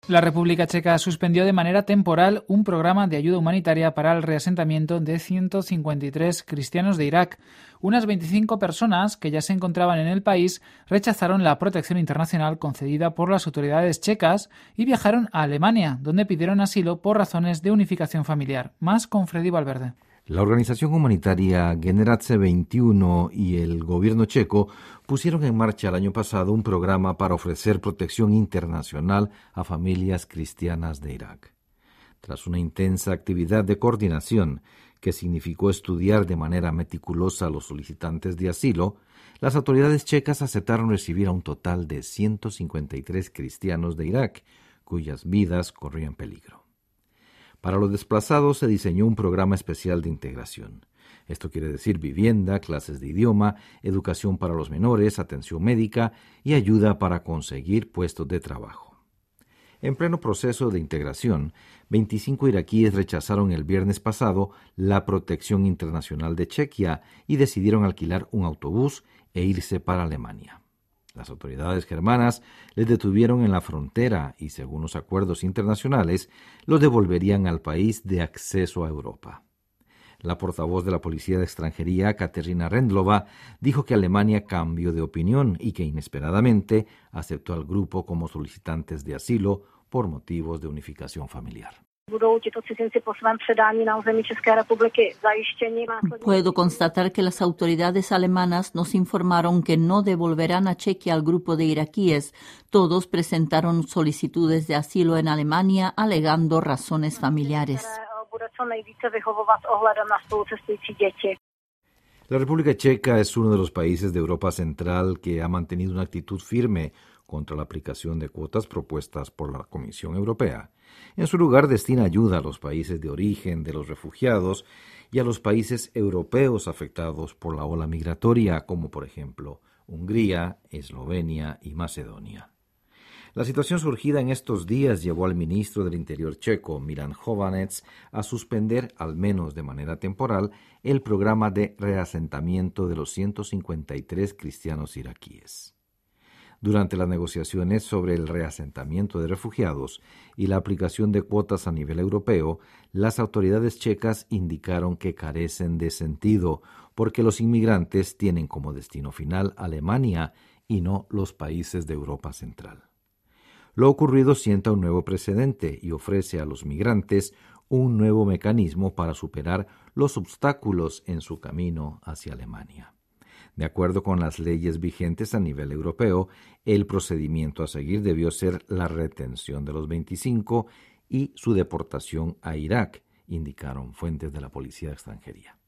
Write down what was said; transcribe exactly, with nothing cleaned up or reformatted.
La República Checa suspendió de manera temporal un programa de ayuda humanitaria para el reasentamiento de ciento cincuenta y tres cristianos de Irak. Unas veinticinco personas que ya se encontraban en el país rechazaron la protección internacional concedida por las autoridades checas y viajaron a Alemania, donde pidieron asilo por razones de unificación familiar. Más con Freddy Valverde. La organización humanitaria Generace veintiuno y el gobierno checo pusieron en marcha el año pasado un programa para ofrecer protección internacional a familias cristianas de Irak. Tras una intensa actividad de coordinación que significó estudiar de manera meticulosa a los solicitantes de asilo, las autoridades checas aceptaron recibir a un total de ciento cincuenta y tres cristianos de Irak, cuyas vidas corrían peligro. Para los desplazados se diseñó un programa especial de integración. Esto quiere decir vivienda, clases de idioma, educación para los menores, atención médica y ayuda para conseguir puestos de trabajo. En pleno proceso de integración, veinticinco iraquíes rechazaron el viernes pasado la protección internacional de Chequia y decidieron alquilar un autobús e irse para Alemania. Las autoridades germanas les detuvieron en la frontera y, según los acuerdos internacionales, los devolverían al país de acceso a Europa. La portavoz de la Policía de Extranjería, Katerina Rendlova, dijo que Alemania cambió de opinión y que inesperadamente aceptó al grupo como solicitantes de asilo por motivos de unificación familiar. Puedo constatar que las autoridades alemanas nos informaron que no devolverán a Chequia al grupo de iraquíes. Todos presentaron solicitudes de asilo en Alemania alegando razones familiares. La República Checa es uno de los países de Europa Central que ha mantenido una actitud firme contra la aplicación de cuotas propuestas por la Comisión Europea. En su lugar, destina ayuda a los países de origen de los refugiados y a los países europeos afectados por la ola migratoria, como por ejemplo Hungría, Eslovenia y Macedonia. La situación surgida en estos días llevó al ministro del Interior checo, Milan Chovanec, a suspender, al menos de manera temporal, el programa de reasentamiento de los ciento cincuenta y tres cristianos iraquíes. Durante las negociaciones sobre el reasentamiento de refugiados y la aplicación de cuotas a nivel europeo, las autoridades checas indicaron que carecen de sentido porque los inmigrantes tienen como destino final Alemania y no los países de Europa Central. Lo ocurrido sienta un nuevo precedente y ofrece a los migrantes un nuevo mecanismo para superar los obstáculos en su camino hacia Alemania. De acuerdo con las leyes vigentes a nivel europeo, el procedimiento a seguir debió ser la retención de los veinticinco y su deportación a Irak, indicaron fuentes de la Policía de Extranjería.